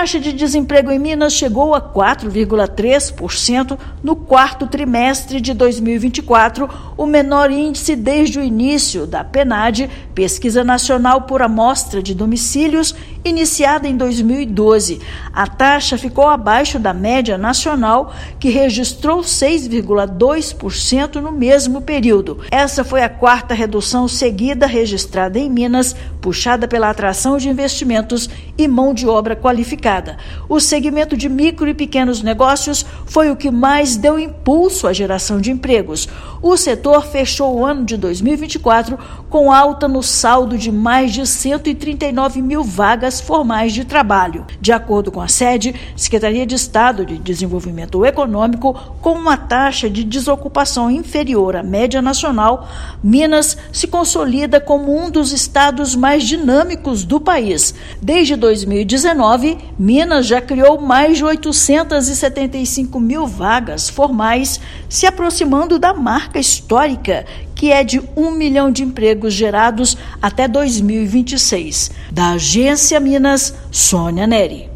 taxa de desemprego em Minas chegou a 4,3% no quarto trimestre de 2024, o menor índice desde o início da PNAD, Pesquisa Nacional por Amostra de Domicílios, iniciada em 2012. A taxa ficou abaixo da média nacional, que registrou 6,2% no mesmo período. Essa foi a quarta redução seguida registrada em Minas, puxada pela atração de investimentos e mão de obra qualificada. O segmento de micro e pequenos negócios foi o que mais deu impulso à geração de empregos. O setor fechou o ano de 2024 com alta no saldo de mais de 139 mil vagas formais de trabalho. De acordo com a SEDE, Secretaria de Estado de Desenvolvimento Econômico, com uma taxa de desocupação inferior à média nacional, Minas se consolida como um dos estados mais dinâmicos do país. Desde 2019, Minas já criou mais de 875 mil vagas formais, se aproximando da marca histórica, que é de 1 milhão de empregos gerados até 2026. Da Agência Minas, Sônia Neri.